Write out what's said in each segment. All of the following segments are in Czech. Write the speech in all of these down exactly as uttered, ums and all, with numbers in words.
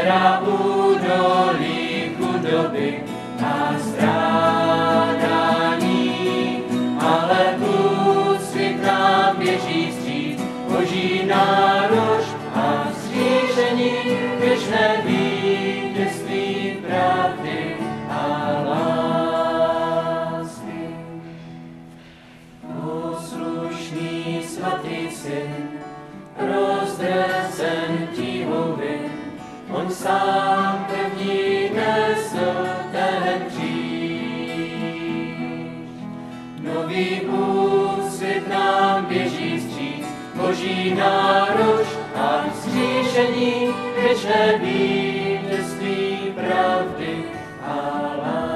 šera údolí chudoby a strádání, ale úsvit nám běží vstříc, Boží náruč a vzkříšení, věčné vítězství pravdy a lásky. Poslušný svatý syn, rozdrcen tíhou vin, on sám první nesl ten kříž. Nový úsvit nám běží vstříc, Boží náruč a vzkříšení, věčné vítězství pravdy a lásky.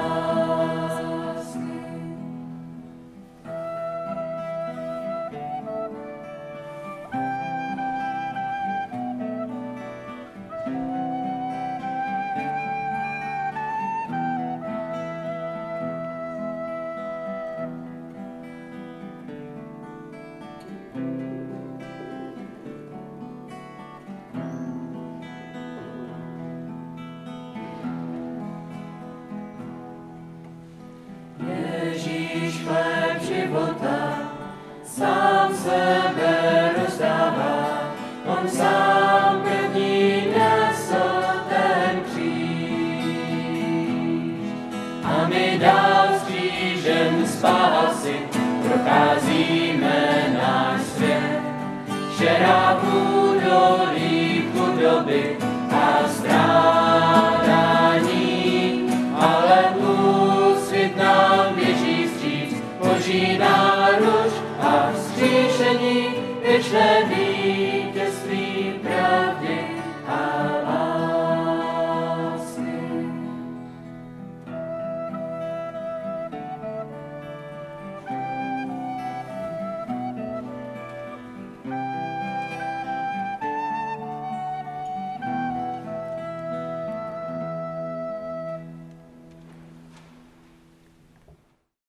Ježíš chléb života sám sebe rozdává, on sám první nesl ten kříž. A my dál s křížem spásy procházíme náš svět, šera údolí chudoby a strádání, ale úsvit nám běží vstříc, Boží náruč a vzkříšení, věčné vítězství